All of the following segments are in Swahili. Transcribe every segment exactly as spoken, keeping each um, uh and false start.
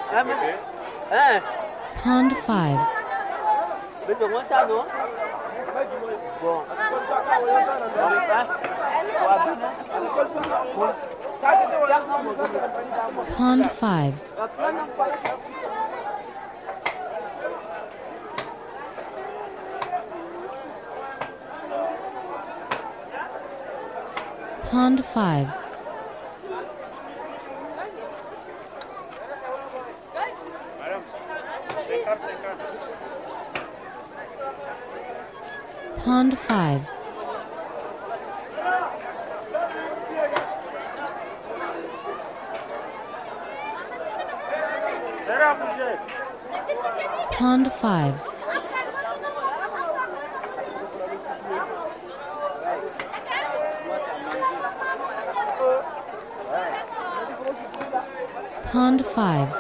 Pond five. Bây giờ muốn sao nữa? Bon. Pond five. Pond five. Pond five. Pond five. Pond five.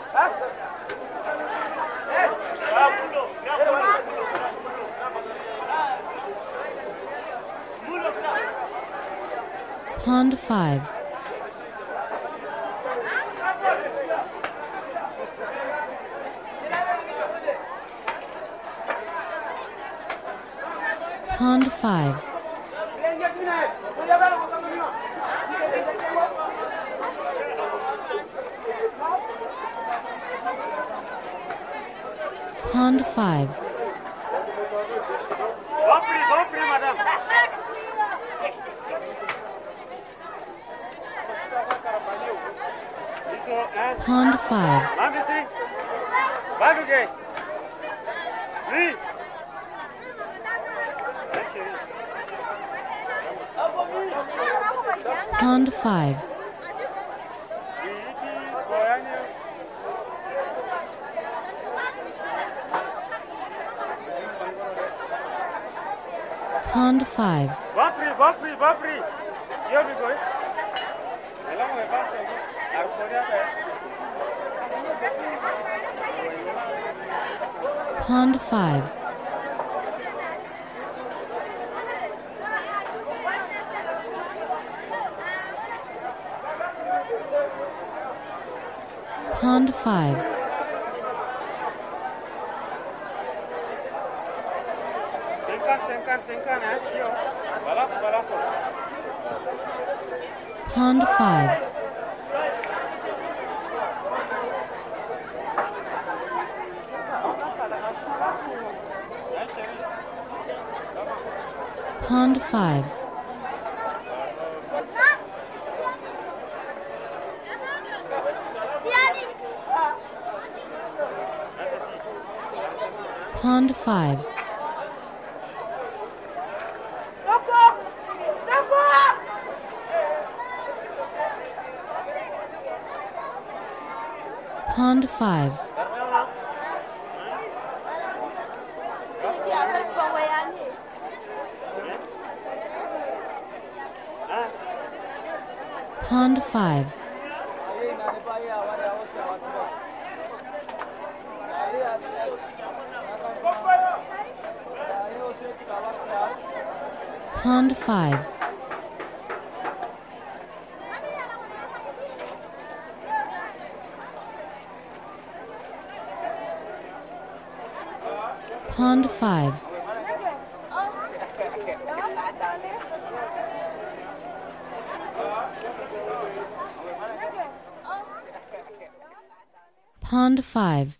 Pond five. Pond five. Pond five. Pond five. Pond five. Pond five. Bapri, Bapri, Bapri. Here we go. Hello, my pastor. Pond five. Pond five. Sengkan, sengkan, sengkan, eh? Yo. Balap, balap. Pond five. Pond five. Pond five. Pond five. Pond five. Pond five. Pond five. Pond five.